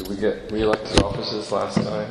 Did we get re-elected officers last time?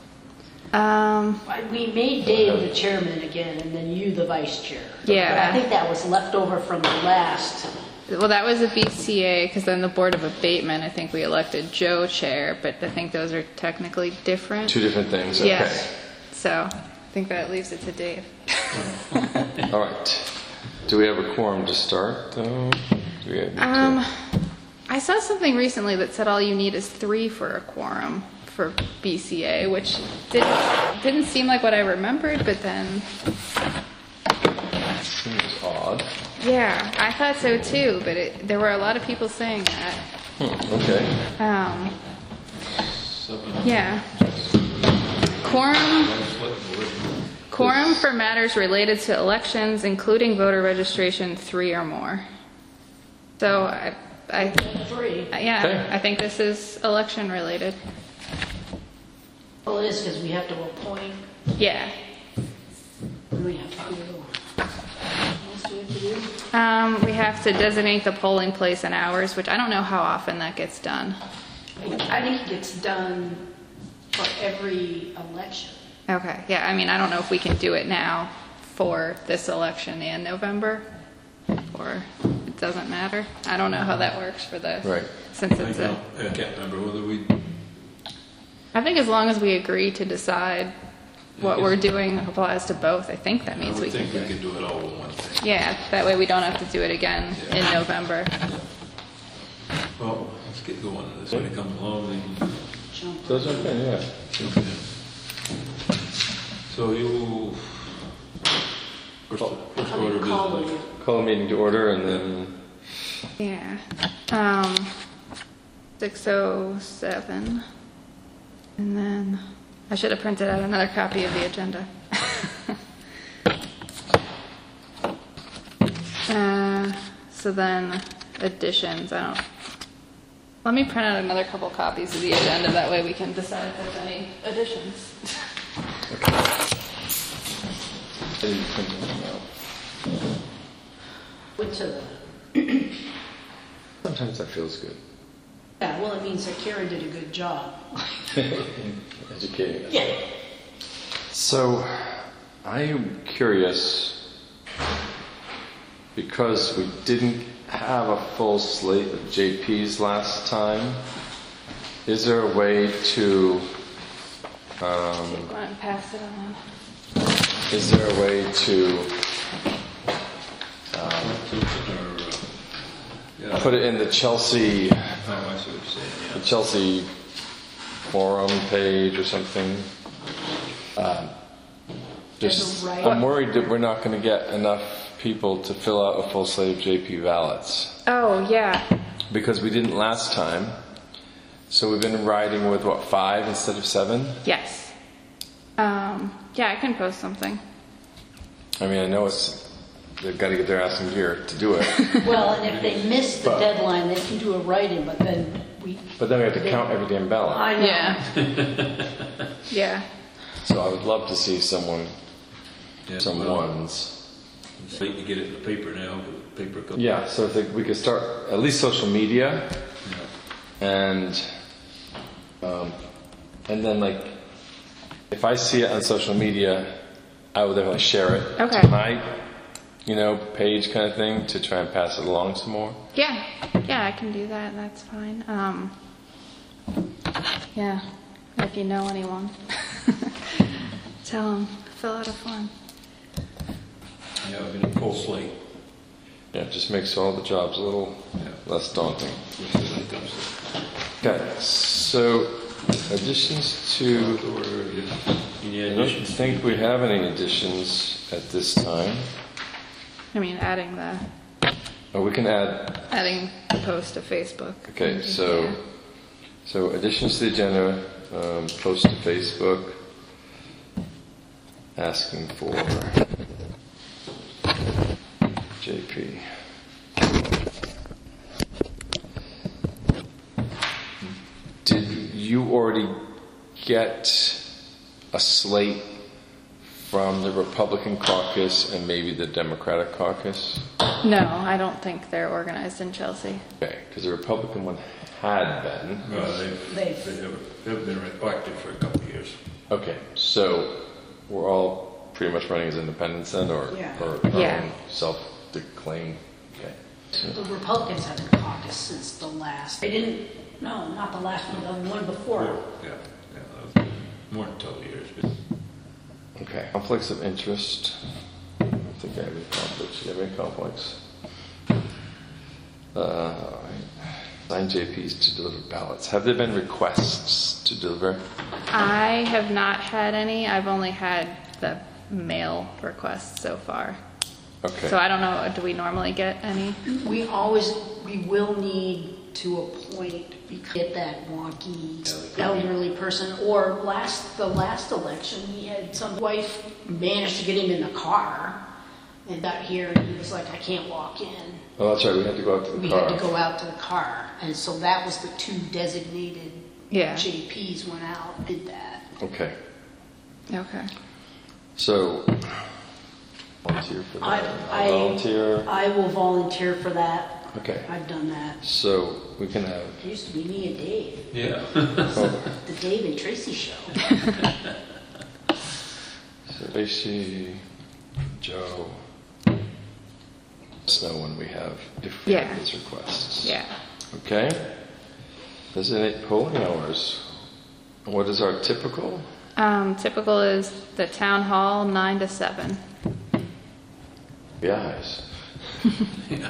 We made Dave the chairman again, and then you the vice chair. Yeah. But I think that was left over from the last. Well, that was a BCA, because then the Board of Abatement, I think we elected Joe chair, but I think those are technically different. Two different things, okay. Yes. So I think that leaves it to Dave. All right. Do we have a quorum to start, though? Do we need to- I saw something recently that said all you need is 3 for a quorum for BCA, which didn't seem like what I remembered, but then... Seems odd. Yeah, I thought so too, but there were a lot of people saying that. Okay. Yeah. Quorum for matters related to elections, including voter registration, 3 or more. So I 3. yeah, Okay. I think this is election related. Well, it is because we have to appoint. Yeah. What do we have to do? What else do we have to do? We have to designate the polling place and hours, which I don't know how often that gets done. I think it gets done for every election. Okay, yeah, I mean, I don't know if we can do it now for this election and November, or it doesn't matter. I don't know how that works for the, Right. since it's I can't remember whether we... I think as long as we agree to decide what we're doing applies to both, I think that means we can do we it. could do it all in one thing. Yeah, that way we don't have to do it again in November. Well, let's get going. This when it comes along, then Jump. Those are good, yeah. jump in. So you... First order of Call business. you. Call the meeting to order and then... Yeah. 6:07. And then I should have printed out another copy of the agenda. So then additions, let me print out another couple copies of the agenda, that way we can decide if there's any additions. Okay. I didn't print them out. Went to the. Sometimes that feels good. Yeah, well, it means that Karen did a good job. Educating us. Yeah. So, I am curious, because we didn't have a full slate of JPs last time, is there a way to, Go ahead and pass it on. is there a way to put it in the Chelsea, I see what you're saying, the Chelsea forum page or something? As a right- I'm worried that we're not going to get enough people to fill out a full slate of JP ballots. Oh, yeah. Because we didn't last time. So we've been riding with, 5 instead of 7? Yes. Yeah, I can post something. I mean, I know they've got to get their ass in gear to do it. Well, and if they miss the deadline, they can do a write-in, but then we. But then we have to count every damn ballot. I know. Yeah. Yeah. So I would love to see someone, Yeah, some well, ones. It's late to get it in the paper now. The paper comes. Yeah, so if we could start at least social media, and then if I see it on social media, I would definitely share it Okay. to my, page kind of thing to try and pass it along some more. Yeah, I can do that. That's fine. Yeah, if you know anyone, tell them fill out a form. Yeah, I've been a full slate. Yeah, it just makes all the jobs a little less daunting. Which is when it comes to Okay, so additions to. any I don't additions. think we have any additions at this time. I mean, adding the We can add. post to Facebook. Okay, so additions to the agenda, post to Facebook, asking for JP. Did you already get a slate from the Republican caucus and maybe the Democratic caucus? No, I don't think they're organized in Chelsea. Okay, because the Republican one had been. Well, they They've- haven't been active for a couple of years. Okay, so we're all pretty much running as independents then, or, Yeah. or our Yeah. own self-declaim? Okay. The Republicans haven't caucused since the last, they didn't, no, not the last one, the one before. Yeah, that was more than 12 years. But Okay. Conflicts of interest. I don't think I have any conflicts. Do you have any conflicts? All right. Sign JPs to deliver ballots. Have there been requests to deliver? I have not had any. I've only had the mail requests so far. Okay. So I don't know, do we normally get any? We will need to appoint, because get that wonky elderly person, or the last election, we had some wife managed to get him in the car and got here and he was like, I can't walk in. Oh, that's right. We had to go out to the We car. had to go out to the car, and so that was the 2 designated Yeah. JPs went out, did that. Okay. Okay. So, volunteer for that. I Volunteer. I will volunteer for that. Okay. I've done that. So we can have. It used to be me and Dave, yeah. Oh, the Dave and Tracy show. so Tracy, Joe. Let us know when we have, if we Yeah. have these requests. Yeah. Okay. Designate polling hours. What is our typical? Typical is the town hall 9 to 7. Yes. Yeah.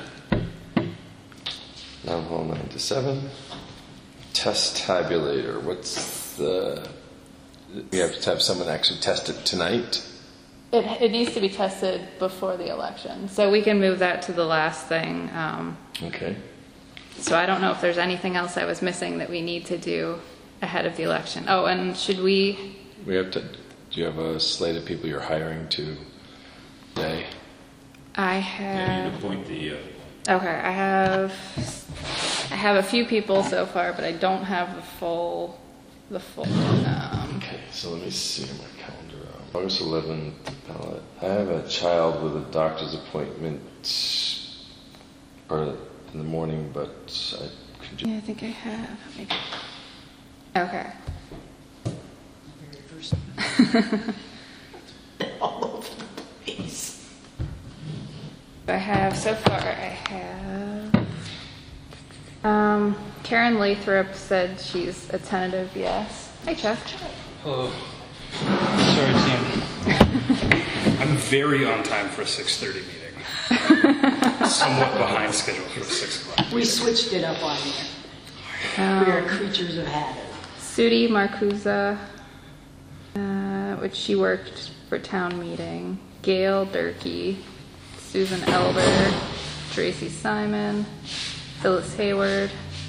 Town hall 9 to 7. Test tabulator. What's the? We have to have someone actually test it tonight. It needs to be tested before the election, so we can move that to the last thing. Okay. So I don't know if there's anything else I was missing that we need to do ahead of the election. Oh, and should we? We have to. Do you have a slate of people you're hiring today? I Yeah, have. you appoint the, Okay, I have a few people so far, but I don't have the full. Okay, so let me see my calendar. August 11th, ballot. I have a child with a doctor's appointment or in the morning, but I could Yeah, I think I have. Maybe. Okay. All over the place. I have so far. I have. Karen Lathrop said she's a tentative yes. Hi, Chuck. Hello. Sorry, team. I'm very on time for a 6:30 meeting. Somewhat behind schedule for 6 o'clock. We switched it up on here. We are creatures of habit. Sudi Marcusa, which she worked for town meeting. Gail Durkee, Susan Elder, Tracy Simon, Phyllis Hayward.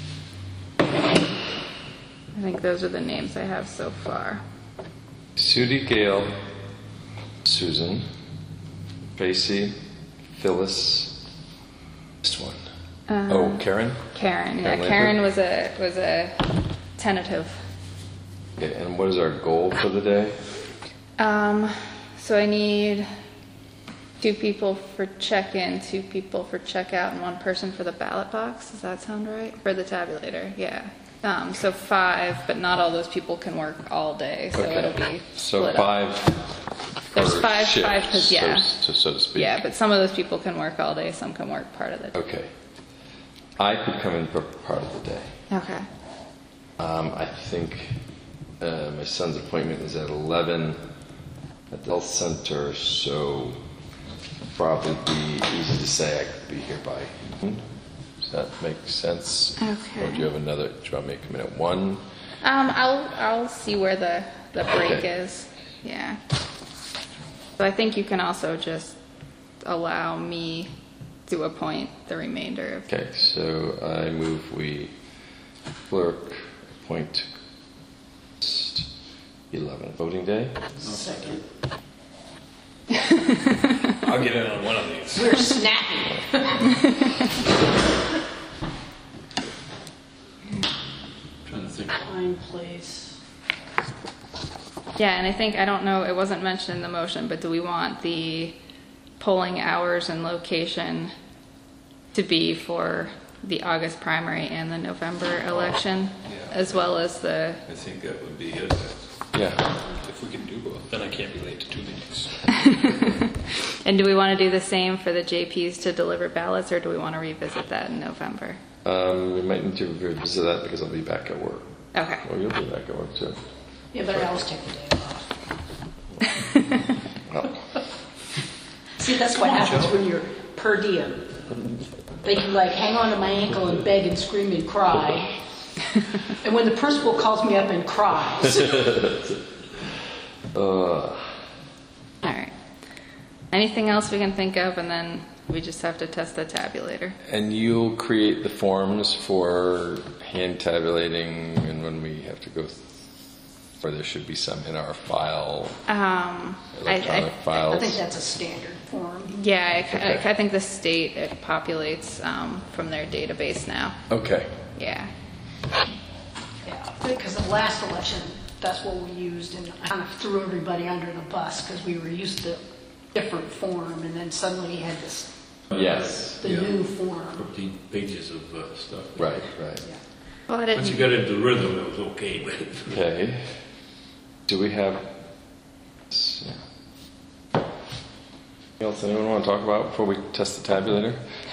I think those are the names I have so far. Sudi, Gail, Susan, Tracy, Phyllis. This one. Karen. Karen, yeah, Karen Karen was a tentative. Okay, and what is our goal for the day? So I need 2 people for check-in, 2 people for check-out, and 1 person for the ballot box. Does that sound right? For the tabulator, yeah. So 5, but not all those people can work all day, so Okay. it'll be So split up. 5. There's per 5, shift, 5, 'cause, yeah. so to speak. Yeah, but some of those people can work all day, some can work part of the day. Okay. I could come in for part of the day. Okay. I think my son's appointment is at 11 at the health center, so probably be easy to say I could be here by. Does that make sense? Okay. Or do you have another? Do you want me to come in at 1? I'll see where the break Okay. is. Yeah. So I think you can also just allow me to appoint the remainder of. Okay, so I move we clerk appoint 11 voting day. Second. I'll get in on one of these. We're snappy. trying to think. Time, place. Yeah, and I don't know, it wasn't mentioned in the motion, but do we want the polling hours and location to be for the August primary and the November election, as well as the, I think that would be it. Yeah. If we can do both, then I can't be late to 2 meetings. and do we want to do the same for the JPs to deliver ballots, or do we want to revisit that in November? We might need to revisit that because I'll be back at work. Okay. Well, you'll be back at work too. Yeah, but I always take the day off. Oh. See, that's what happens when you're per diem. They can like hang on to my ankle and beg and scream and cry. And when the principal calls me up and cries. All right. Anything else we can think of, and then we just have to test the tabulator. And you'll create the forms for hand tabulating, and when we have to go, or there should be some in our file, electronic files. I think that's a standard form. Yeah, I think the state, it populates from their database now. Okay. Yeah. Yeah, because the last election, that's what we used, and I kind of threw everybody under the bus because we were used to different form, and then suddenly we had this, Yes. the new form. 15 pages of stuff. Right. Yeah. Well, I Once you didn't. got into the rhythm, it was okay. But Okay. Do we have? Yeah. Anything else anyone want to talk about before we test the tabulator?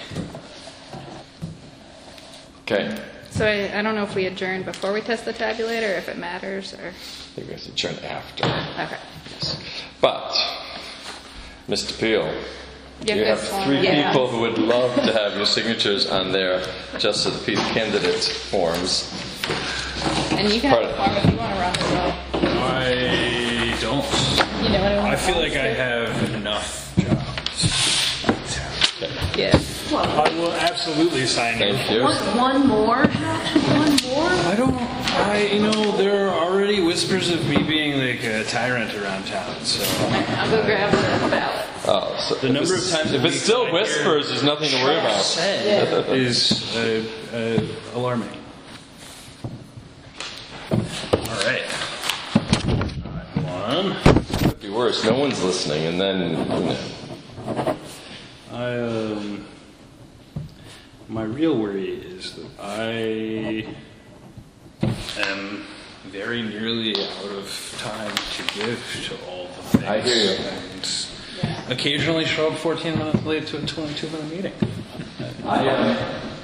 Okay. So I don't know if we adjourn before we test the tabulator, or if it matters, or. I think we have to turn after. Okay. Yes. But, Mr. Peel, Yeah, you have that's fine. 3 Yeah. people who would love to have your signatures on their Justice of the Peace candidate forms. And you can have the form if you want to run as well. I don't. You know anyone? I feel like I have enough jobs. Yeah. I will absolutely sign you. Thank you. One more? One more? There are already whispers of me being like a tyrant around town, so. I'll go grab the ballot. Oh, so The number of times if a it's week still I hear whispers, there's nothing to worry about. Is alarming. All right. One. It'd be worse. No one's listening, and then My real worry is that I am very nearly out of time to give to all the things. I hear you. And occasionally show up 14 minutes late to a 22-minute meeting. I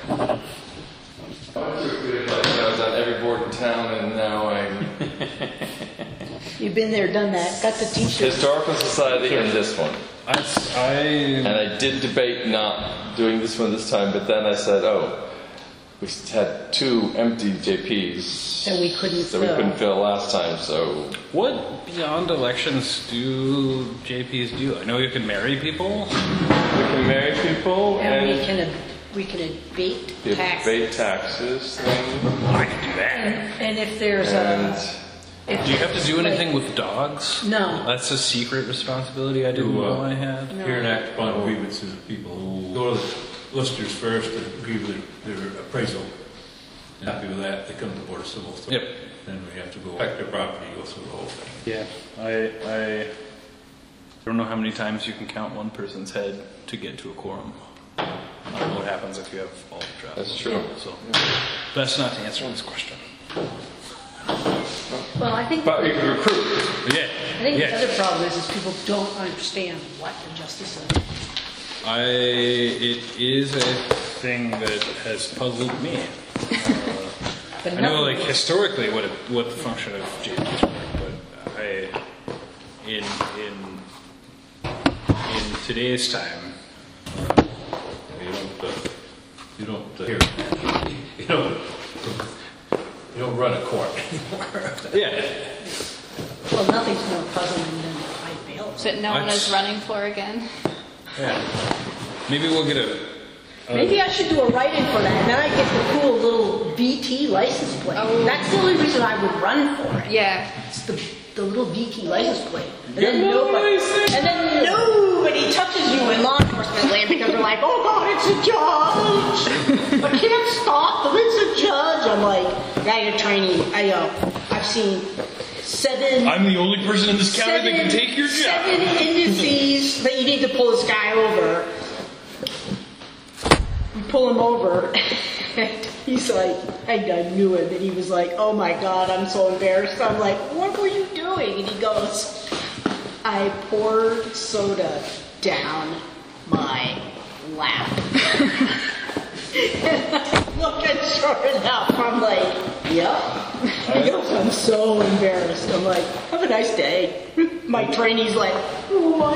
was on every board in town, and now I'm You've been there, done that, got the t-shirt. Historical Society and this one. And I did debate not doing this one this time, but then I said, we had 2 empty JPs That we couldn't fill last time, so What beyond elections do JPs do? I know you can marry people. we can marry people And and we can abate the taxes. abate taxes thing. I can do that. And if there's And Do you have to do anything with dogs? No. That's a secret responsibility I didn't know I had. Here and act upon grievances of people who go to the listers first and give their appraisal. Happy with that, they come to the Board of Civil. So Yep. Then we have to go back to their property, go through the whole thing. Yeah, I don't know how many times you can count one person's head to get to a quorum. I don't know what happens if you have all the jobs. That's true. So, best not to answer this question. Well, I think but we can recruit. Yeah. the yeah. other problem is people don't understand what the justice is. It is a thing that has puzzled me. But I know, nothing- like historically, what the function of JPs were, but in today's time, You don't run a court anymore. yeah. Well, nothing's more puzzling than I bail. That no one is running for again. Yeah. Maybe we'll get a. Maybe I should do a write-in for that, and then I get the cool little VT license plate. Oh. That's the only reason I would run for it. Yeah. It's the little VT license plate. And then nobody touches you in law enforcement land because they're like, oh God, it's a judge. I can't stop them, it's a judge. I'm like, I got training. I've seen 7... I'm the only person in this county that can take your job. 7 indices that you need to pull this guy over. pull him over, and he's like, I knew it, and he was like, oh my God, I'm so embarrassed. I'm like, what were you doing? And he goes, I poured soda down my lap. And I look, and sure enough, I'm like, yep. He goes, I'm so embarrassed. I'm like, have a nice day. My trainee's like, oh my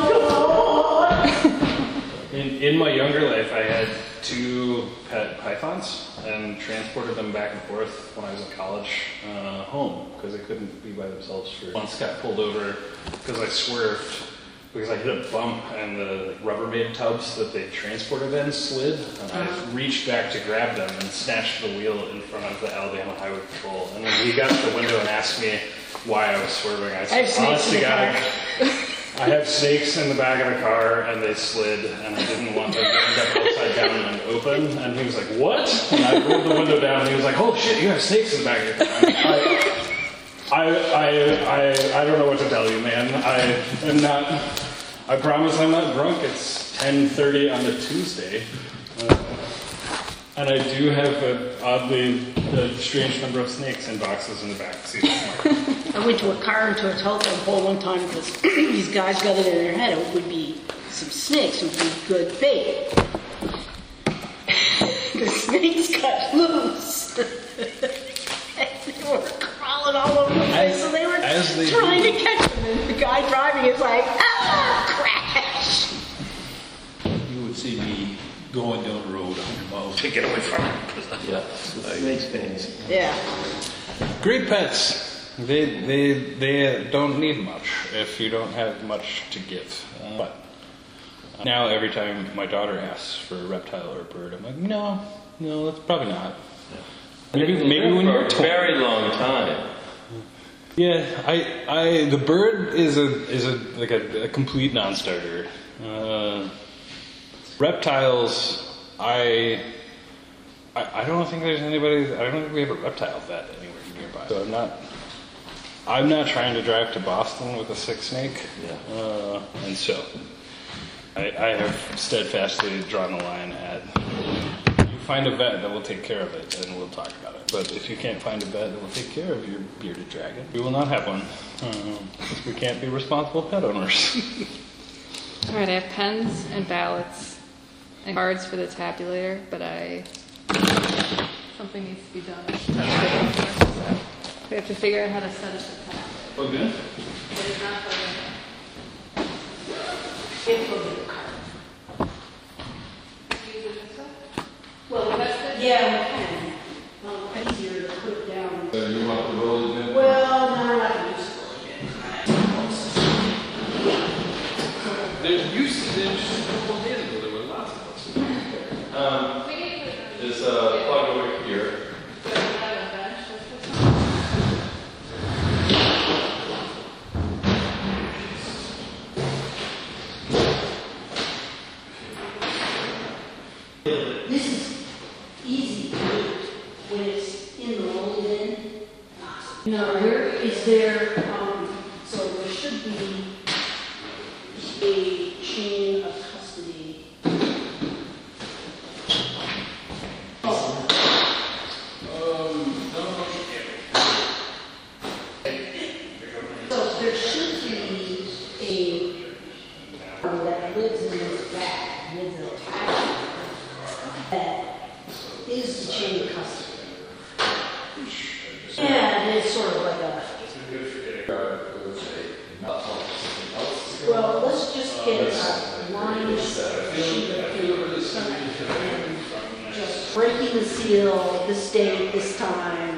God. In my younger life, I had 2 pet pythons and transported them back and forth when I was in college home because they couldn't be by themselves. Once got pulled over because I swerved because I hit a bump and the Rubbermaid tubs that they transported in slid, and I reached back to grab them and snatched the wheel in front of the Alabama Highway Patrol. And when he got to the window and asked me why I was swerving, I said, honest to God, I have snakes in the back of the car and they slid and I didn't want them to end up upside down and open. And he was like, what? And I rolled the window down and he was like, oh shit, you have snakes in the back of your car. I don't know what to tell you, man. I promise I'm not drunk. It's 10:30 on a Tuesday. And I do have an oddly strange number of snakes in boxes in the back seat. I went to a car into a telephone pole one time because these guys got it in their head it would be some snakes would be good bait. The snakes got loose. They were crawling all over the place, so they were trying to catch them. And the guy driving is like, crash! You would see me going down the road 100 miles to get away from it. Yeah. Snakes things. Yeah. Great pets. They don't need much if you don't have much to give. But now every time my daughter asks for a reptile or a bird, I'm like, no, that's probably not. Maybe when you're 20. Very long time. Yeah, the bird is a complete non-starter. Reptiles, I don't think there's anybody. I don't think we have a reptile vet anywhere nearby. So I'm not trying to drive to Boston with a sick snake. Yeah. And so I have steadfastly drawn the line at you find a vet that will take care of it, and we'll talk about it. But if you can't find a vet that will take care of your bearded dragon, we will not have one. Because we can't be responsible pet owners. All right, I have pens and ballots and cards for the tabulator, but something needs to be done. So we have to figure out how to set up the tabulator. Oh, good. But it's not plugged in. It's a little car. Use it this way? Well, yeah, we can. Easier to put down. So you want the roll again? Well, no, I can use it. There used to be just a couple of days ago, there were lots of them. There's a plug over here. This is easy to do when it's in the rolled in. No, is there, so there should be a chain of custody. So there should be a that lives in this bag with an attachment that is the chain of custody. Yeah, it is sort of like a. Well, let's just get a line sheet of paper and just breaking the seal, this date, this time.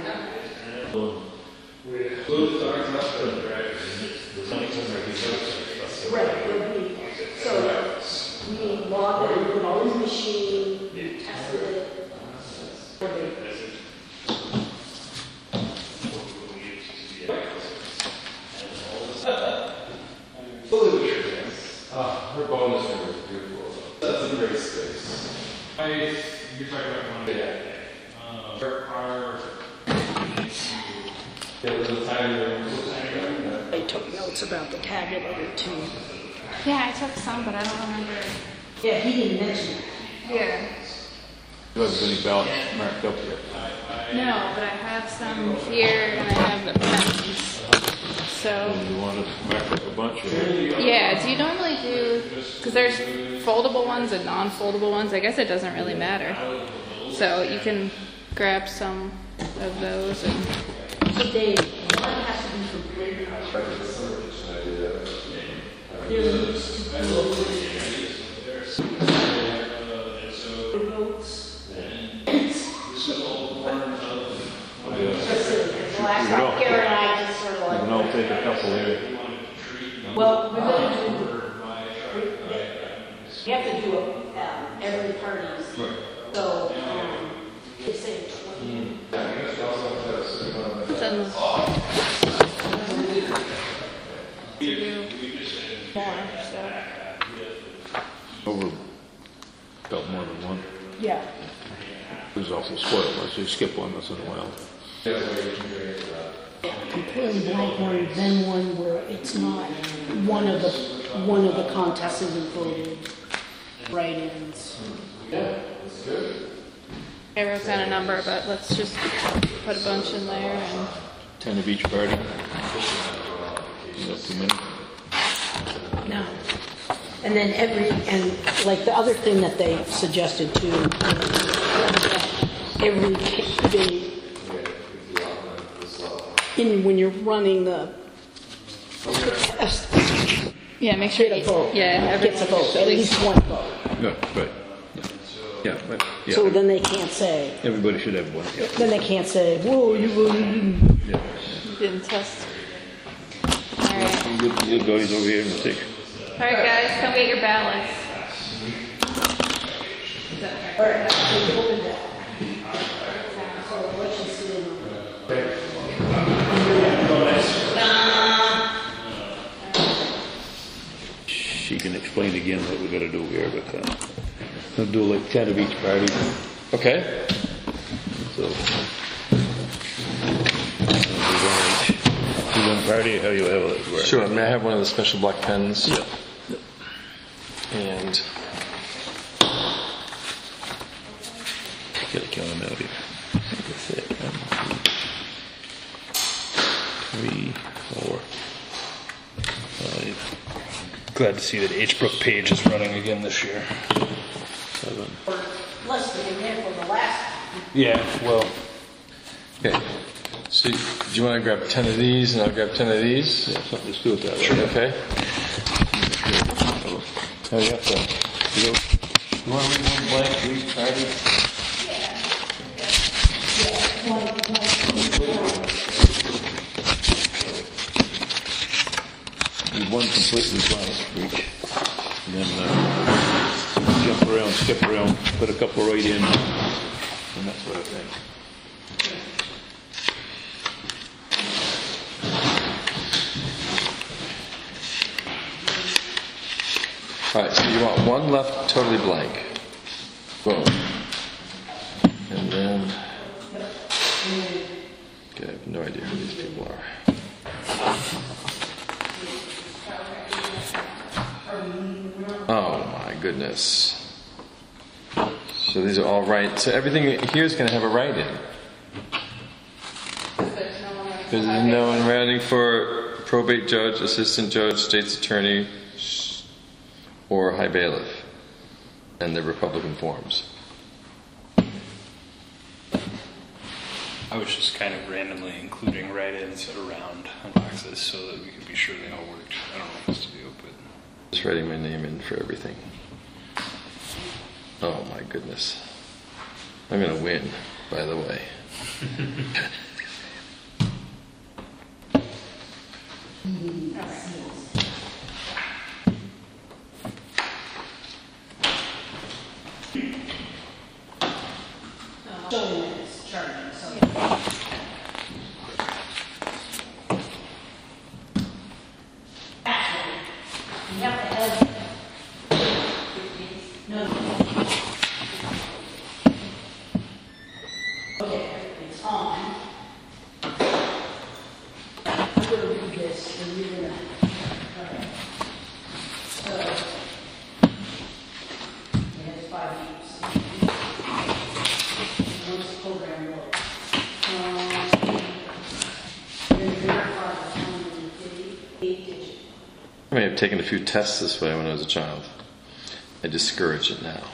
Right, so we need log it, put it all in the machine, we tested it. Her bonus room is beautiful. That's a great space. You're talking about one. Yeah. Our There's a tiny room. I took notes about the tabulator too. Yeah, I took some, but I don't remember. Yeah, he didn't mention it. Yeah. You haven't any ballots marked up yet. No, but I have some here and I have the pens. So, You want to mark up a bunch of yeah, do you normally do, because there's foldable ones and non-foldable ones, I guess it doesn't really matter. So you can grab some of those and, So Dave, one has to be completed. There needs to be votes. Last time Karen and I just sort of You can all take a couple here. well, we're gonna do, we have to do every party's. So, they say 20. it's on the, to do more, so. Over, got more than one. Yeah. There's also spoiled ones, so you skip one once in a while. Completely blank one, then one where it's not one of the contests isn't voted write-ins. I wrote down a number, but let's just put a bunch in there and 10 of each party. Is that too many? No. And then like the other thing that they suggested too, when you're running the yeah, make sure get a vote. yeah, Gets a vote, at least one vote. No, right. Yeah, but, yeah. So then they can't say, Everybody should have one, yeah. then they can't say, whoa, you voted. Yeah. you didn't test. All right. You'll go, he's over here in the six. All right, guys, come get your ballots. All right, so you open that. So election sitting. She can explain again what we gotta do here, but, we'll do like 10 of each party, Okay. so. Do one party, how you have it? Sure. May I have one of the special black pens? Yeah. And Gotta count them out here. That's it. 1, 2, 3, 4, 5. Glad to see that H. Brook Page is running again this year. 7. Less than a minute for the last. Yeah, well, okay. So, do you want to grab 10 of these, and I'll grab 10 of these? yeah, something to do with that. Sure. Okay. Oh, you have to. You want to leave one blank for each party? Leave one completely blank for each. And then jump around, skip around, put a couple right in, and that sort of thing. All right, so you want one left totally blank. Boom. And then, okay, I have no idea who these people are. Oh my goodness. So these are all right. So everything here is going to have a write-in. There's no one writing for probate judge, assistant judge, state's attorney, or high bailiff, and the Republican forms. I was just kind of randomly including write-ins around on boxes so that we could be sure they all worked. I don't know what else to do, but Just writing my name in for everything. Oh my goodness. I'm going to win, by the way. Showing that it's charging, so. Actually, you have to have. No. Okay, it's on. I'm gonna do this, and you're gonna. Okay. So. It has 5 years. I may have taken a few tests this way when I was a child. I discourage it now.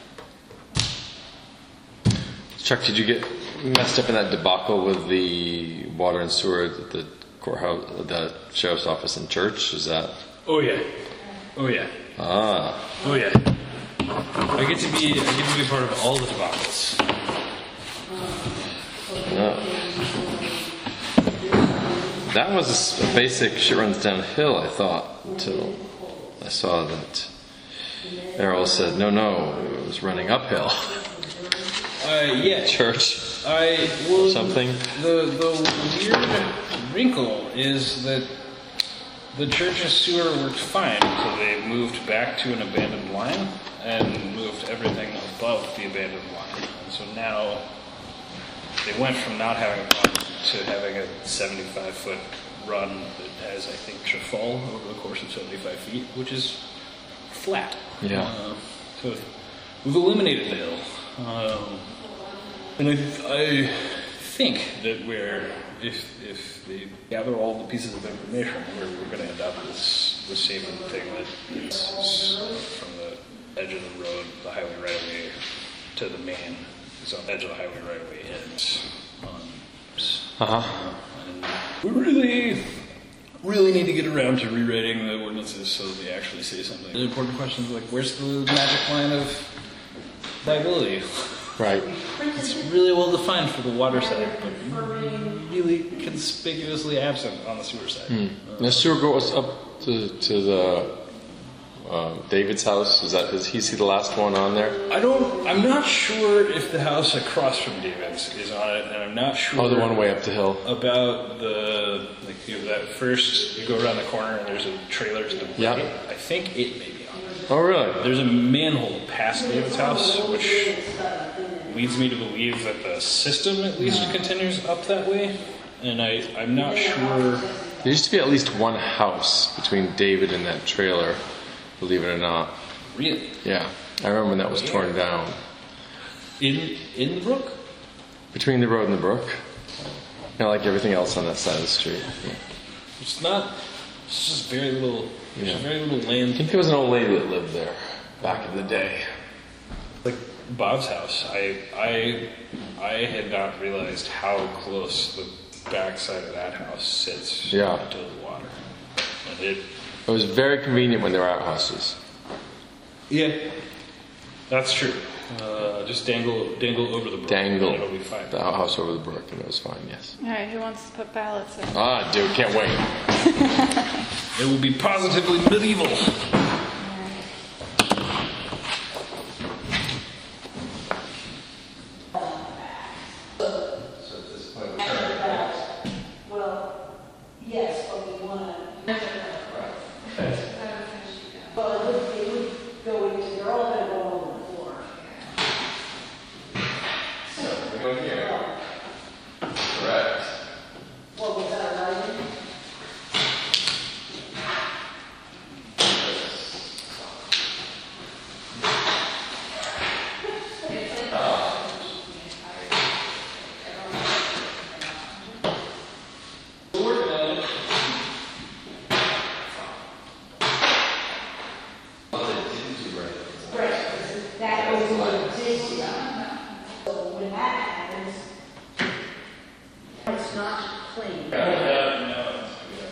Chuck, did you get messed up in that debacle with the water and sewer at the courthouse, the sheriff's office and church? Is that? Oh yeah. Oh yeah. Ah. Oh yeah. I get to be part of all the debacles. No. That was a basic shit runs downhill, I thought, until I saw that Errol said, no, it was running uphill. Yeah. Church. Something. The weird wrinkle is that the church's sewer worked fine until they moved back to an abandoned line and moved everything above the abandoned line. And so now they went from not having a problem to having a 75-foot run that has, I think, should fall over the course of 75 feet, which is flat. Yeah. So we've eliminated the hill. And I think that if they gather all the pieces of information, we're going to end up with the same thing that is from the edge of the road, the highway right away, to the main. It's on the edge of the highway right away ends on. And we really need to get around to rewriting the ordinances so that they actually say something. The important question is like, where's the magic line of liability? Right. It's really well defined for the water side, but really conspicuously absent on the sewer side. The sewer goes up to the David's house. Is that? Is he the last one on there? I'm not sure if the house across from David's is on it, and I'm not sure. Oh, the one way up the hill. About that first. You go around the corner and there's a trailer to the right. Yeah. I think it may be on it. Oh, really? There's a manhole past David's house, which leads me to believe that the system at least continues up that way, and I'm not sure. There used to be at least one house between David and that trailer, believe it or not. Really? Yeah. I remember when that was torn down. In the brook? Between the road and the brook. Like everything else on that side of the street. Yeah. It's just very little, Yeah. very little I land. think there was an old lady that lived there back in the day. Like Bob's house, I had not realized how close the backside of that house sits to the water. And It was very convenient when there were outhouses. yeah, that's true. Just dangle over the brook. Dangle and it'll be fine. the outhouse over the brook, and it was fine, yes. All right, who wants to put ballots in? Ah, dude, can't wait. It will be positively medieval. Yes, but we want to. Well, it would go into, they're all going to go on the floor. We're going here. Correct. What was that, right? That was what existed. So when that happens, it's not clean. That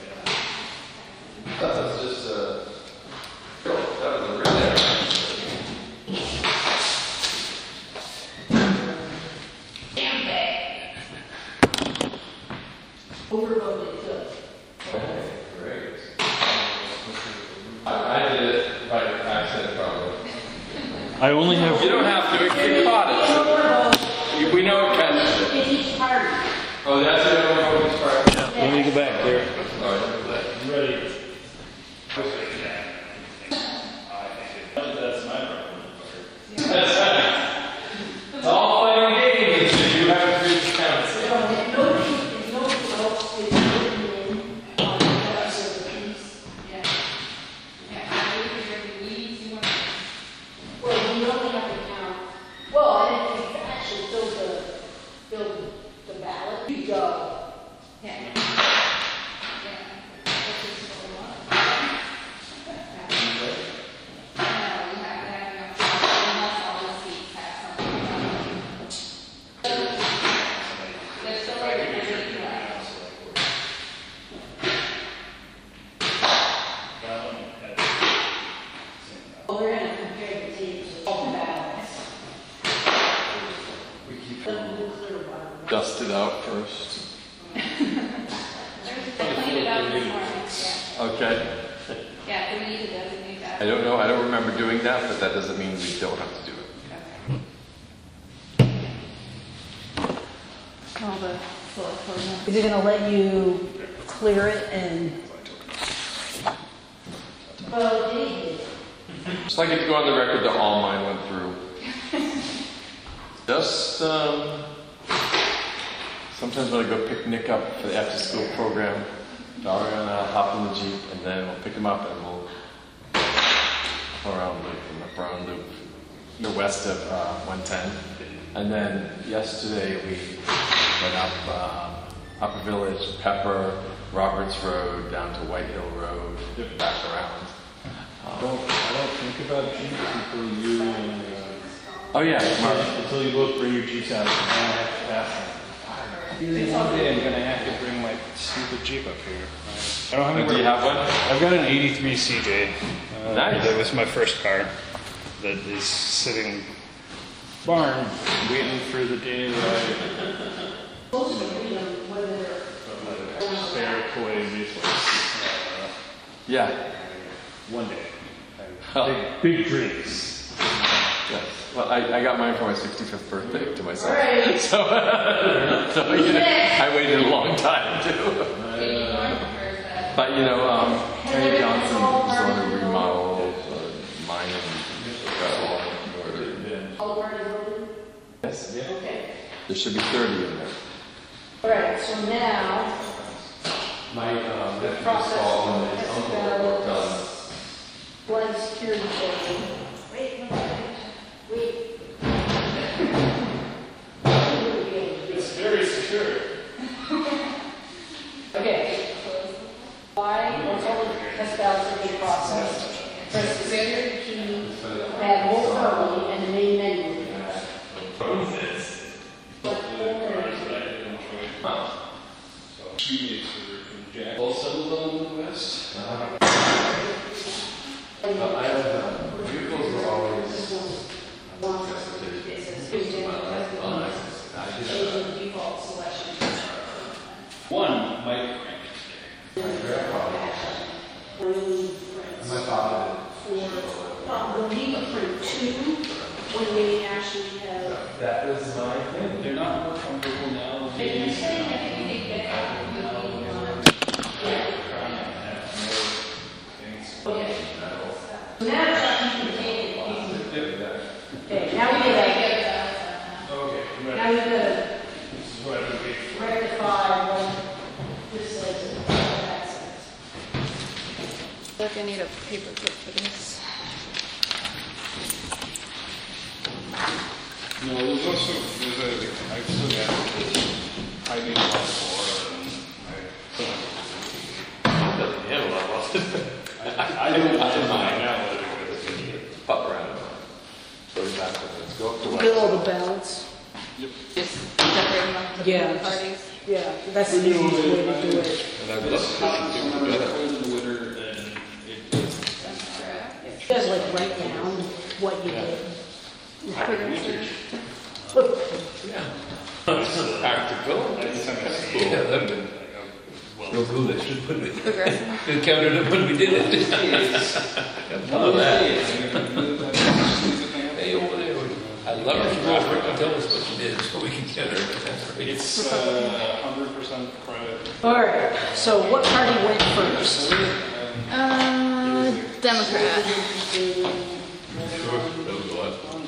was just that was a real Overloaded too. Great. I did it by accident, probably. I only have. You don't have to. We caught it. We know it catches it. In each party. Oh, that's it. I don't know which part. Let me go back there. All right. I'm ready. That's my problem. It's all playing games. You have to read the counts. If nobody else is written in on the rest of the piece. Well, we only have to count. Well, and if you actually fill the ballot, you go. it out first. I cleaned it up this morning, yeah. Okay. Yeah, we need to designate that. I don't know, I don't remember doing that, but that doesn't mean we don't have to do it. All the floor cleanup. Is it gonna let you clear it and? Well, it did. Just like it to go on the record that all mine went through. Just, sometimes when I go pick Nick up for the after-school program, Daria and I'll hop in the Jeep, and then we'll pick him up and we'll go around the west of 110. And then yesterday we went up Upper Village, Pepper, Roberts Road, down to White Hill Road, back around. I don't think about Jeeps until you and Oh yeah, Mark. until you both bring your Jeeps out. And I have to ask them. One day I'm gonna have to bring my stupid Jeep up here. I don't have Do you have one? I've got an '83 CJ. Nice. That was my first car. That is sitting barn, waiting for the day that I spare toy vehicles. Yeah. One day. I have big dreams. Yes. Well, I got mine for my 65th birthday to myself. Right. So yeah, I waited a long time too. But you know, Terry Johnson was the one who remodeled mine and got all in order. Yes. Okay. There should be 30 in there. All right, so now, My nephew process saw one has his uncle to worked go on. blood security building. Wait. It's very secure. Okay. Why, once all the test ballots are being processed, press the standard key, add more firmly, and the main menu. All settled on the west. Vehicles were always Default selection. One might my father. We'll need to print two when we actually have. That was my thing. They're not more comfortable now than they used to. Okay, now we gotta, now we gotta This is what I would wait for. rectify what this says and what that says. I feel like I need a paper clip for this. No, there's also, I still got this hiding on the floor and I don't mind now what it is. Pop around. Go back. Let's go up to Look at all the ballots. Just decorating them for Yeah, the parties. Yeah, that's the easiest way to do it. And I would love to do better. You guys like write down what you did. Practical. No glue that should put it. Progressive. We counted it when we did it. Follow that. Hey, over there. I love it. You guys were gonna tell us what you did so we can get her. That's right. It's 100% credit. All right, so what party went first? Democrat. Sure, that was the last one.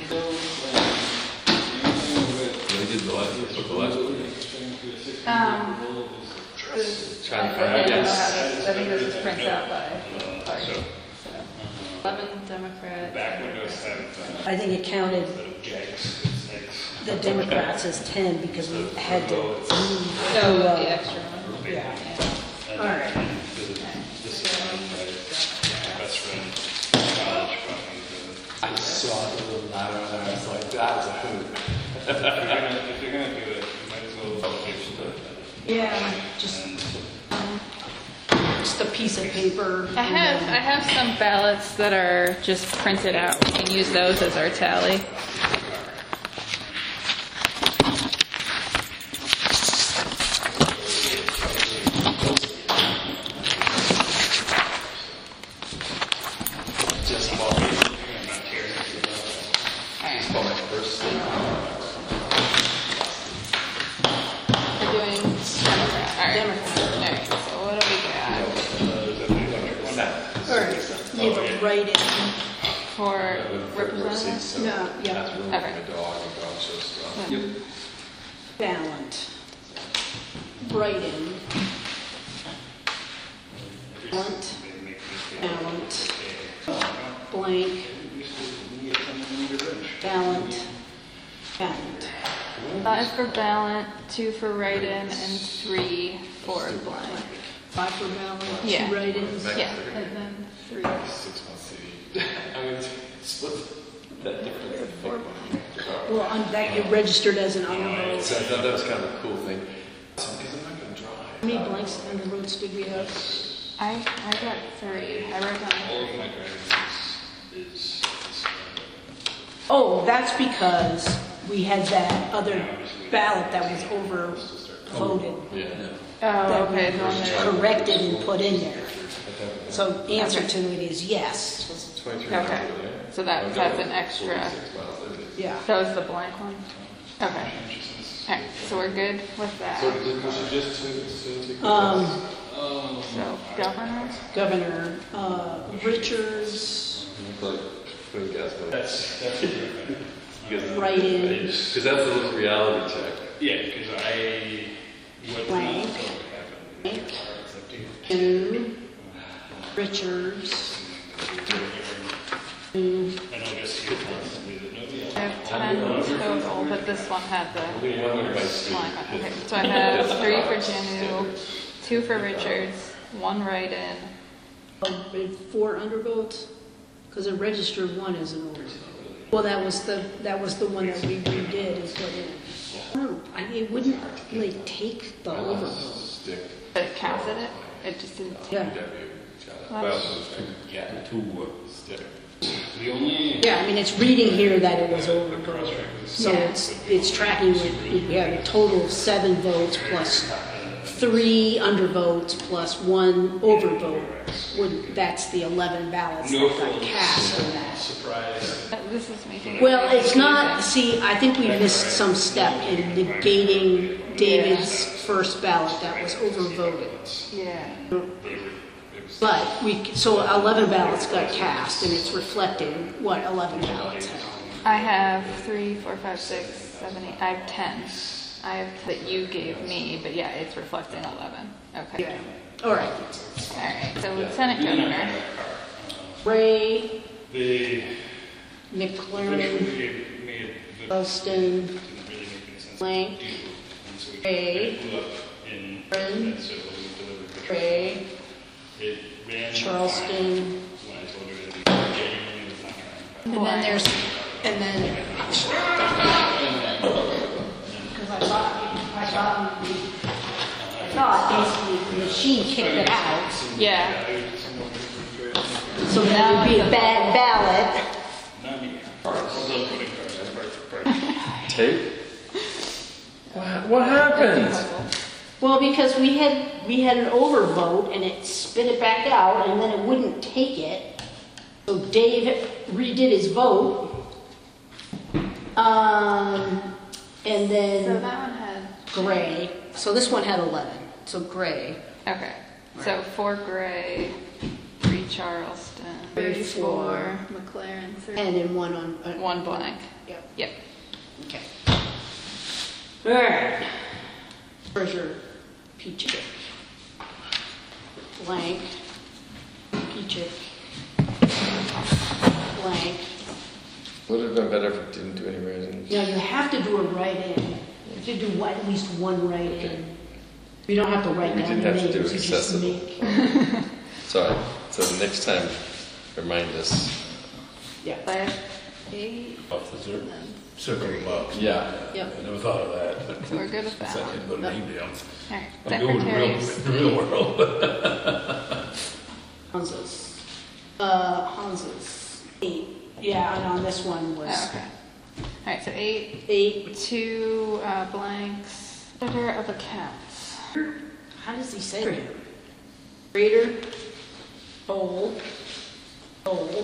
I did the last one. Trying to I find don't know yes. how to, I think this is printed out by party. So, 11 Democrat. Back windows have I think it counted jags, eggs. the Democrats as 10 because we had to move to, So, the extra one. yeah. Yeah. All right. This is my best friend, college fucking. I saw the little ladder and I was like, that's a hoot. If you're gonna do it, you might as well fix it. Yeah, just a piece of paper. I have some ballots that are just printed out. We can use those as our tally. write-in. For representatives? No, yeah, Okay. ballot. Write-in. Ballot. Ballot. Blank. Ballot. Ballot. 5 for ballot, 2 for write-in, and 3 for blank. 5 for ballot, Yeah. 2 write-ins. Yeah, and then 3. Well, that get registered as an undervote. So I thought that was kind of a cool thing. Because I'm not going to drive. How many blanks undervotes did we have? I got 3. I wrote down 3. Oh, that's because we had that other ballot that was over voted. Oh, okay, the one that, Corrected and put in there. So answer to it is yes. okay. So that's an extra. Yeah. That was the blank one? Okay. Alright, so we're good with that. So, governor? Governor, Richards, That's write-in, Because that's the reality check. yeah, because I would Blank. not know what happened. Two, Richards, two, I know just here constantly that nobody else. I have 10 total, but this one had the blank one. Okay, so I have 3 for Janu, 2 for Richards, 1 write-in. 4 undervotes, because a registered one is an overvote. Well, that was the one that we redid and put in. It wouldn't really take the overvote. But it counted it? It just didn't. Yeah. The only Yeah, I mean, it's reading here that it was overvoted. So it's tracking with, we have a total of 7 votes plus 3 undervotes plus 1 overvote. That's the 11 ballots that got cast on that. surprise. This is making it. Well, it's not, see, I think we missed some step in negating David's first ballot that was overvoted. Yeah. But so 11 ballots got cast and it's reflecting what 11 ballots had. I have 3, 4, 5, 6, 7, 8. I have 10. I have that you gave me, but yeah, it's reflecting 11. Okay. Yeah. All right. All right. So Lieutenant Governor. Ray, The McLaren, made the Elston, didn't really make any sense. Blank, And so we Ray, blew up in Friend, so we delivered the truck. Ray, It ran Charleston, when I told her that it genuinely was not trying. and then there's, and then. Because I thought basically the machine kicked it out. Yeah. So that would be a bad ballot. Not me. Although putting cars as part. Tape? What happened? Well, because we had an overvote and it spit it back out and then it wouldn't take it. So Dave redid his vote. And So then that one had. Gray. So this one had 11. So Gray. Okay. So 4 Gray, 3 Charleston, 34, McLaren, 3. And then one on. 1 blank. Yep. Yep. Okay. All right. Treasurer, Peachick. Blank. Peachick. Blank. Would it have been better if it didn't do any writing? Now, you have to do a write-in. You have to do at least one write-in. You don't have to write We down didn't the have to do names, you just accessible. make. Sorry. So the next time, remind us. Yeah. I have 8. Off the circle the box. Yeah. Yep. I never thought of that, but So we're good with that. I didn't put a name down. All right. I'm doing Secretaries. the real world. Hans's. Hans's. 8. Yeah, and on this one was Oh, okay. All right. So 8, 8. 2 blanks. Editor of accounts. How does he say it? Reader. Toll. Toll.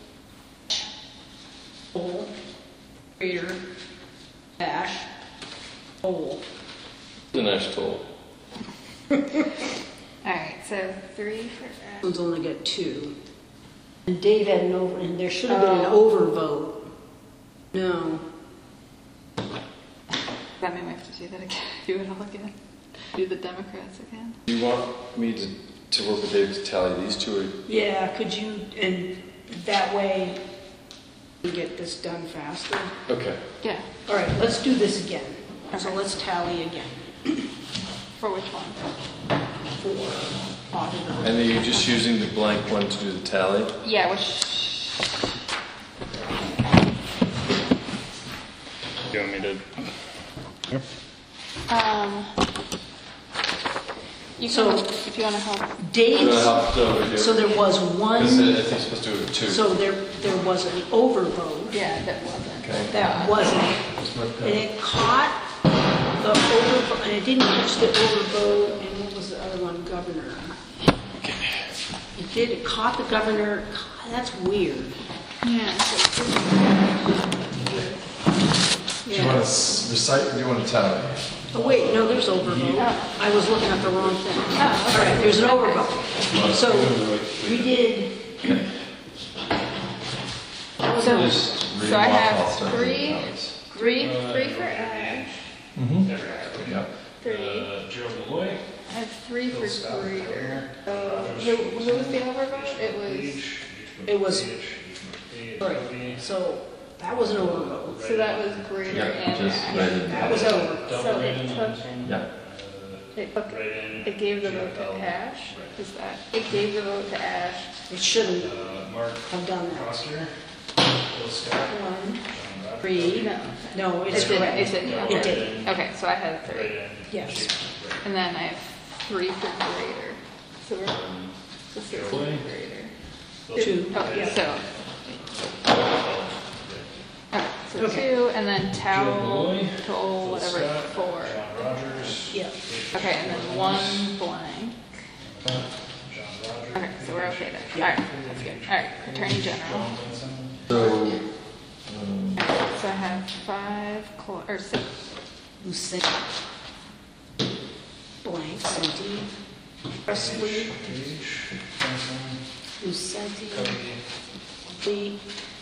Toll. Reader. Dash. Toll. Dinesh told. All right. So 3 for. One's only got 2. And Dave had an over, and there should have been an overvote. No. That mean we have to do that again, do it all again? Do the Democrats again? Do you want me to work with Dave to tally these two? Or? Yeah, could you, and that way we get this done faster. Okay. Yeah, All right, let's do this again. So Okay. let's tally again for which one? for auditor. And then you're just using the blank one to do the tally? Yeah, which, You want me to? you So- can, if you want to help. Dave's, over here. so there was one, I think it's supposed to do it with two. so there was an overvote. Yeah, that wasn't. Okay. That wasn't, and it caught the overvote, and it didn't catch the overvote, and what was the other one, governor? It did, it caught the governor, God, that's weird. Yeah. Do you want to recite or do you want to tally? Oh, wait, no, there's overvote. I was looking at the wrong thing. All right, there's an overvote. So we did, So I have three for Ash, Yeah. three. Joe Malloy. I have three for Greer. Who was the overvote? it was, right, so that was an overvote. So that was Greer Yeah, and just Ash. write it. That was over. So Yeah. it gave the vote to Ash. Is that, it gave the vote to Ash. It shouldn't Mark have done that. Foster. Bill Scott. 1, 3, No. no, it's It did, correct. it did, okay. It did, Okay, so I had three. yes. And then I have three for Greater. So we're, this is for Greater. 2, Oh, yeah. so. Okay, so Okay. 2, and then Joe Towel, Malloy. Toll, whatever, Scott, 4. John Rogers. Yeah. Okay, and then 1 blank. John Rogers. Okay, so we're okay then. Alright, that's good. Alright, Attorney General. So, So I have 5, or 6. Lucent, blank, Senti, Presley, Lucenti, Lee,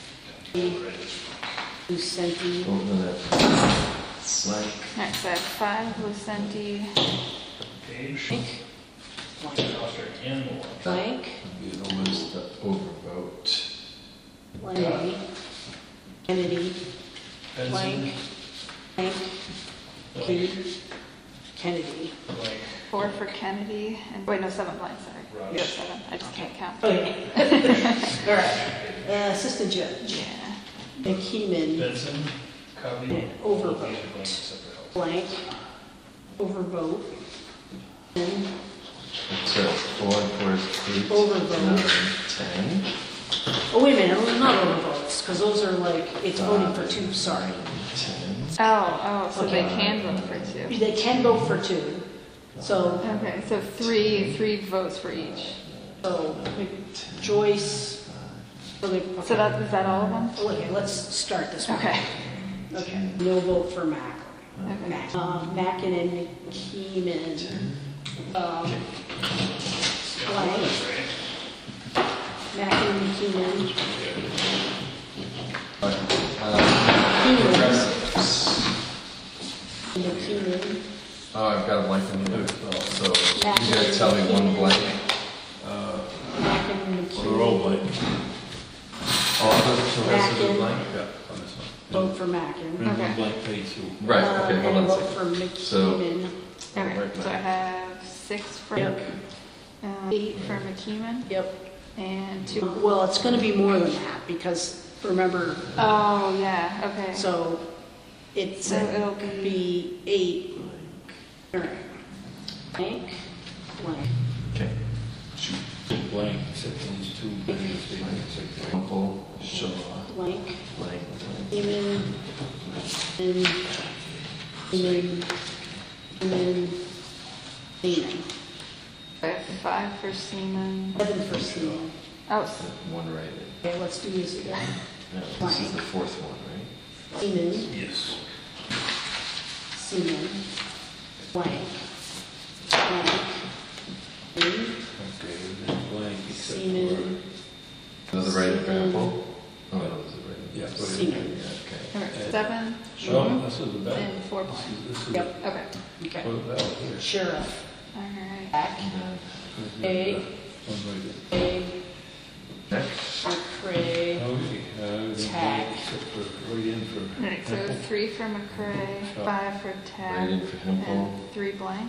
Lucenti, over that. Blank. Alright, so I have 5 Lucenti. Page. blank, Foster and Malloy. blank, It was the overvote. blank, Kennedy, Benson. blank, blank, Key, Kennedy. Blank. 4 for Kennedy, and, wait, no, 7 blank, sorry. You have 7, I just can't count. Okay. All right. Assistant Judge, Yeah. McKeeman, Benson. Covey. Overvote. Blank, separate. blank, overvote, and So 4 and 4 is 8. Overvote. 9, 10. oh, wait a minute, those are not overvotes, because those are like, it's voting for 2, sorry. 10. Oh, so they Okay. can vote for 2. They can vote for 2, so, Okay, so three votes for each. so Joyce, so they, So that, is that all of them? okay, let's start this one. Okay. Okay, no vote for Mac. Okay. Mackin and McKeeman, blank. Mackin and McKeeman, Progressives. McKeeman, Oh, I've got a blank in here as well. So Back you gotta in tell me one the- blank. Mackin and They're all McKeeman, blank. All of the progressives are Mackin. blank? Yeah, on this one. vote for Mackin. And Okay. one blank page, so. Right, okay, hold on And a vote second. for So- McKeeman. Okay, Right, so I Mac. have 6 for, Yep. 8 for McKeeman, Yep. and 2. Well, it's gonna be more than that, because remember, Oh, yeah, okay. so it's, So it'll could be- be 8. All right. Blank, blank. Okay. Blank, except these 2 pages, they make it say blank. Uncle, Shaw, Blank, blank. Seaman, and Seaman, Seaman. I have 5 for Seaman. 7 for Seaman. Oh, One right. Okay, let's do this again. No, this is the 4th one, right? Seaman, Yes. Seaman, blank, blank, Seaman, Okay, then blank, except Seaman, for. Another write-in for Seven. Hempel? Oh, no, there's a write-in. Yeah. Seaman. Yeah, okay. Or 7 Well, this is the best. and 4 blank. This is Yep. Okay. Okay. the ballot here. Sheriff, All right. back, A, One right A, Next, McCray, there. Okay. Tag. Except for right in for. All right, so 3 for McCray, 5 for Tag, Write-in for Hempel. and 3 blank.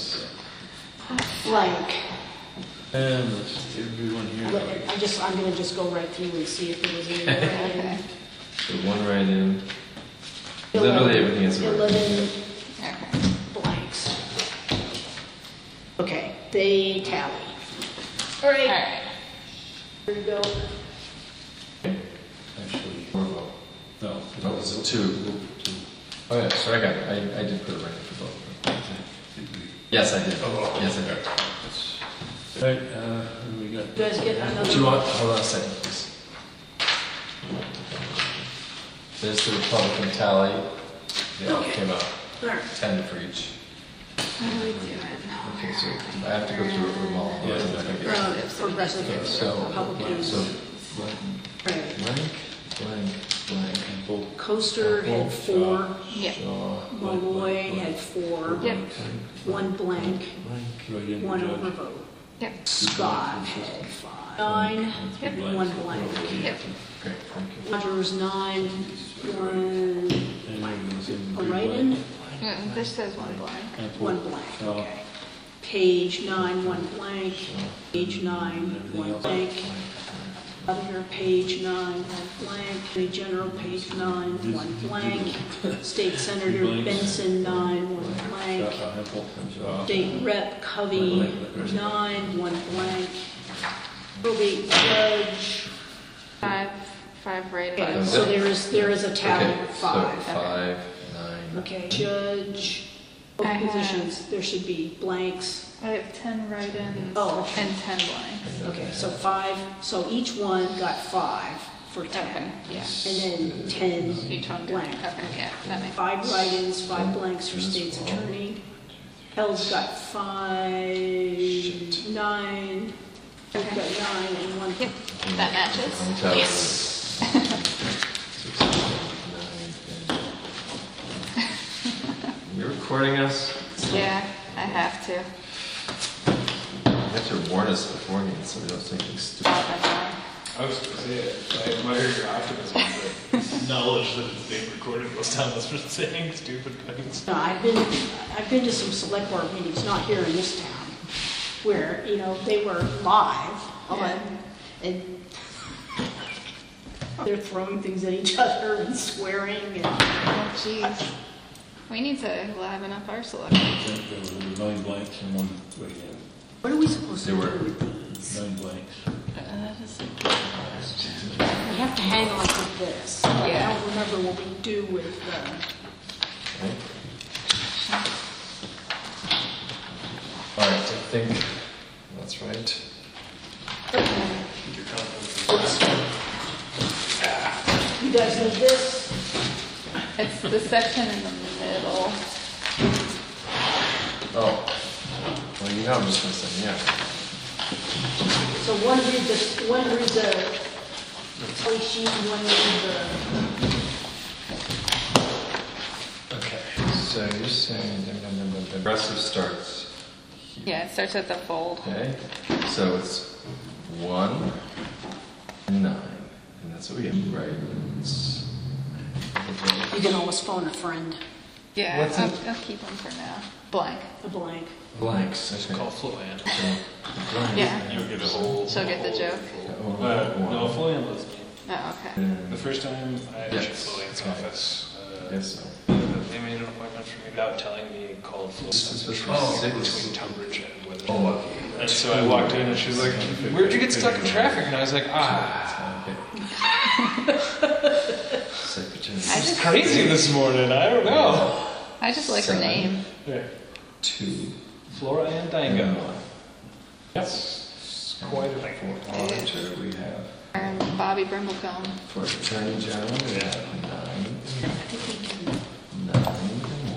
blank. And let's see, everyone here. I'm gonna just go right through and see if there was any Okay. write-in. so 1 write-in. Literally everything is a write-in. 11 Okay. blanks. Okay, they tally. All All right, right. here we go. Actually, Or vote. no. Oh, it's a 2. Oh, yeah, so I got it. I did put a write-in for both of them. Yes, I did. Yes, I did. Right, what do we got? You guys get another? Do you want, hold on a second, please. There's the Republican tally. They all came out, All right. 10 for each. What are we doing? Okay, so I have to go through them all. Yeah. I'm not gonna get- Progressive, So, Republicans. so Right. blank, blank, blank. Hempel. Coaster had 4, Yep. Shaw, Malloy had 4, Yep. 1 blank, Right in for 1 judge. overvote. Yep. Scott had 5, 9, Yep. 1 blank. Yep. Great, thank you. Rogers 9, 1 And everything's in a good write-in, way. Yeah, this says 1 blank. Hempel. 1 blank, Shaw. okay. Page 9, 1 blank, page 9, 1 blank. Auditor, page 9, 1 blank. Attorney General, page 9, 1 blank. State Senator Benson, 9, 1 blank. Shaw, Hempel. Shaw. State Rep Covey, 9, 1 blank. Probate Judge, 5 okay, write-ins. so there is a tally Okay, of so 5. 5, 9. Okay, Judge, both I have- positions, there should be blanks. I have 10 write-ins Oh. and 10 blanks. Okay, so 5, so each one got 5 for 10. Okay, yeah. And then 10 Each one blank. Okay, yeah, that makes 5 write-ins, 5 blanks for state's attorney. Hell's got 5, 9, I've got 9 and 1. Yep, that matches. I'm telling you. 6, 7, 9, 10. You're recording us? Yeah, I have to. You have to warn us beforehand so we don't say anything stupid. Oh, that's fine. I was going to say, I admire your optimism, but knowledge that it's being recorded most times for saying stupid things. No, I've been to some select board meetings, not here in this town, where, you know, they were live on, and they're throwing things at each other and swearing and. Oh, jeez. We need to liven up our selection. There were 9 blanks and 1 write-in. What are we supposed to They do were- with these? 9 blanks. That is a good question. We have to hang on to this. I Yeah. don't remember what we do with Okay. All right, I think that's right. you guys need this? It's the section in the middle. Oh, well, you know I'm just gonna say yeah. So one read the tally sheet and one read Okay, so you're saying progressive starts here. Yeah, it starts at the fold. Okay, so it's 1, 9, and that's what we have, right? It's, you can always phone a friend, Yeah, What's I'll, it? I'll keep them for now. Blank. a blank. blanks. Okay. Call Floanne. So, blanks. Yeah. You'll get a whole. She'll get the joke. No, Floanne lives me. Oh, okay. The first time I Yes, checked Floanne's okay. office, Yes. they made an appointment for me without telling me called This is Floanne. for 6. Between Tunbridge and Weatherspoon. Oh, And so I walked in and she was like, "Where'd you get stuck in traffic?" And I was like, Secretary. I just, crazy this morning. I don't know. I just like her 7. name. Yeah. 2. Flora and Dango. Yes. Quite a thing. For auditor, we have. And Bobby Brimblecombe. For attorney general, we have 9. 9 and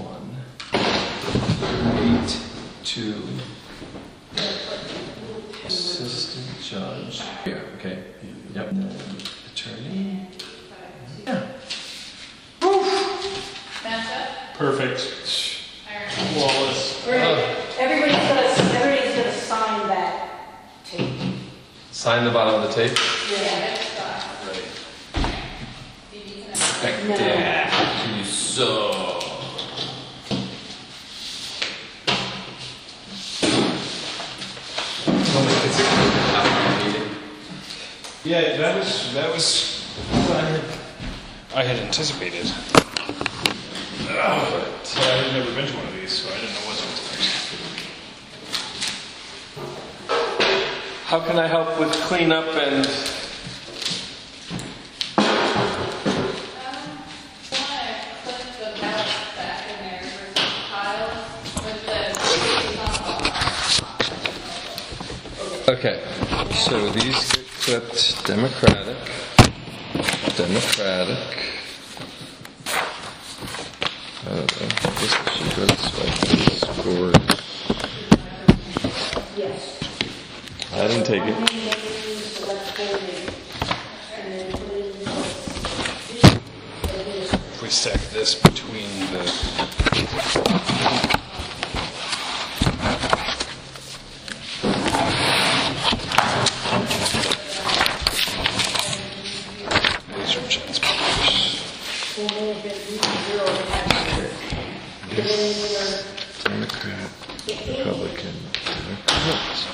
1. 8, 2. Assistant Judge. Here, okay. Yep. Attorney. Yeah. Perfect. Flawless. Everybody's gonna sign that tape. Sign the bottom of the tape. Yeah. Yeah, so. Yeah, that was what I had anticipated. But I've never been to one of these, so I didn't know what to expect. How can I help with cleanup and? Okay, so these get clipped Democratic. I don't know, I guess I should go this way. Scores. Yes. I didn't take it. If we stack this between the. These are transponders. Democrat, Republican, Democrat.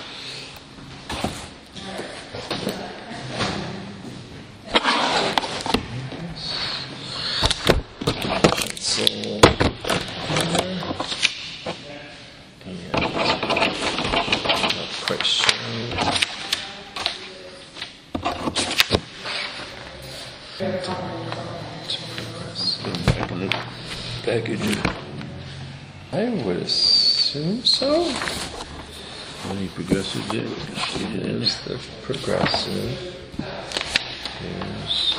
So, not quite sure. Back in the package. I would assume so. Any progressive yet? Here's the progressive. Here's.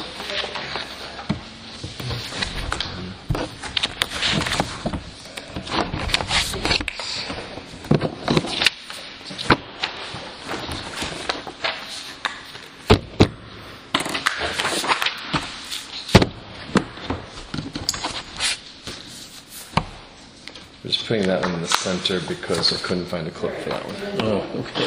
I'm just putting that one in the center because I couldn't find a clip for that one. Oh, okay.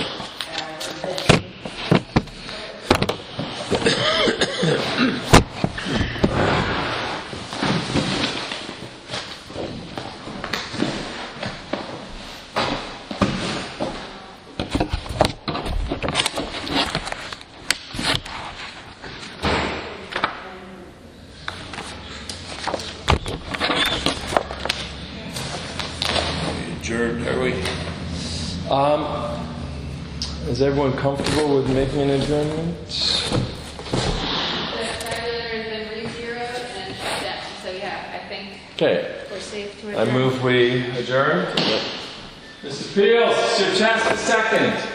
Adjourned, are we? Is everyone comfortable with making an adjournment? The tabulator has been re-zeroed and shut down, so yeah, I think Okay, we're safe to I adjourn. move we adjourn. Mrs. Peels, it's your chance to second.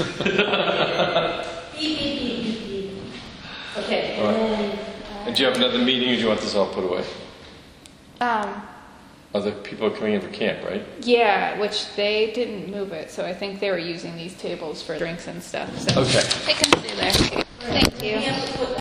Beep, beep, beep, beep, beep. Okay, All right. and then, And do you have another meeting or do you want this all put away? Um, Other people are coming in for camp, right? yeah, which they didn't move it, so I think they were using these tables for drinks and stuff, so. Okay. They can stay there. Thank you. we have to put